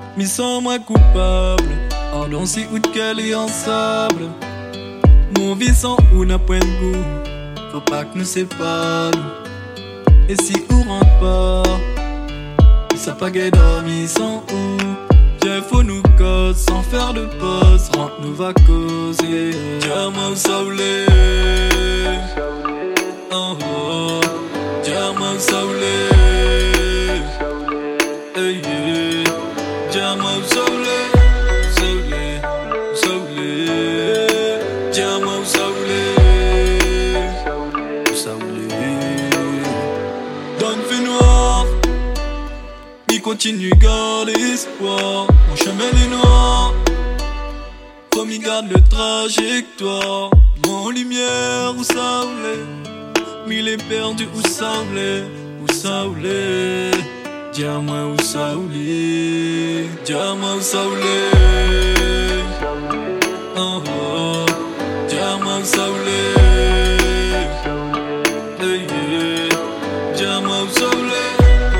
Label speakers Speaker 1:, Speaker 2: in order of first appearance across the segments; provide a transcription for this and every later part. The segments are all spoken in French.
Speaker 1: Me sens moins coupable. Pardon si ou de qu'elle est ensemble. Mon vie sans ou n'a point de goût. Faut pas que nous séparons. Et si ou rentre pas, ça pas qu'elle dormi sans ou. Viens faut nous cause sans faire de pause. Rentre nous va causer. Dis-moi où ça voulait. Oh oh. Dis-moi où ça voulait. Hey yeah. Dis-moi où ça voulait. Dis-moi où ça voulait. Où ça voulait. Donne fait noir. Mi continue garde espoir. Mon chemin est noir. Faut m'y garde le trajectoire. Mon lumière où ça voulait. Mille est perdu où ça voulait. Où ça voulait. Dis-moi où ça voulait. Dis-moi où ça voulait. Oh oh. Dis-moi où ça voulait. Hey yeah. Dis-moi où ça voulait.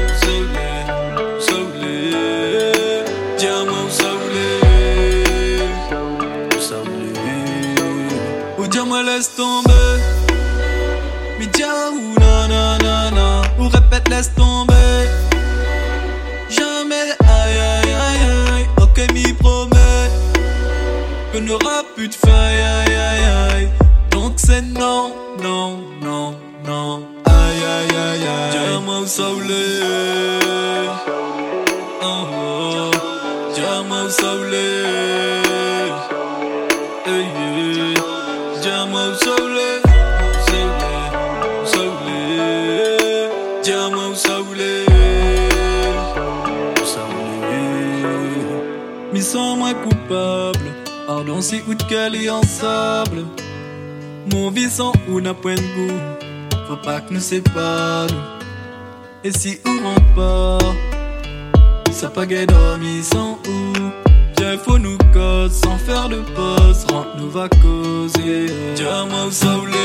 Speaker 1: Ça voulait. Dis-moi où ça voulait. Où ça voulait. Ou dis-moi laisse tomber. Mais dis où nanana. Ou répète laisse tomber. Jamais aïe aïe aïe aïe. Ok m'y promet que n'aura plus de faille, aïe aïe aïe. Donc c'est non, non, non, non. Aïe aïe aïe aïe. Dis-moi où ça voulait. Oh oh. Dis-moi où ça voulait. Hey yeah. Dis-moi où ça voulait. Ça voulait. Dis-moi où ça voulait. Où ça voulait. Me sens moins coupable. Pardon si ou de qu'elle est ensemble. Mon vie sans ou n'a point de goût. Faut pas que nous séparons. Et si ou rentre pas, ça pas qu'elle dormi sans ou. Viens faut nous cause sans faire de pause. Rentre nous va causer. Dis-moi où ça voulait.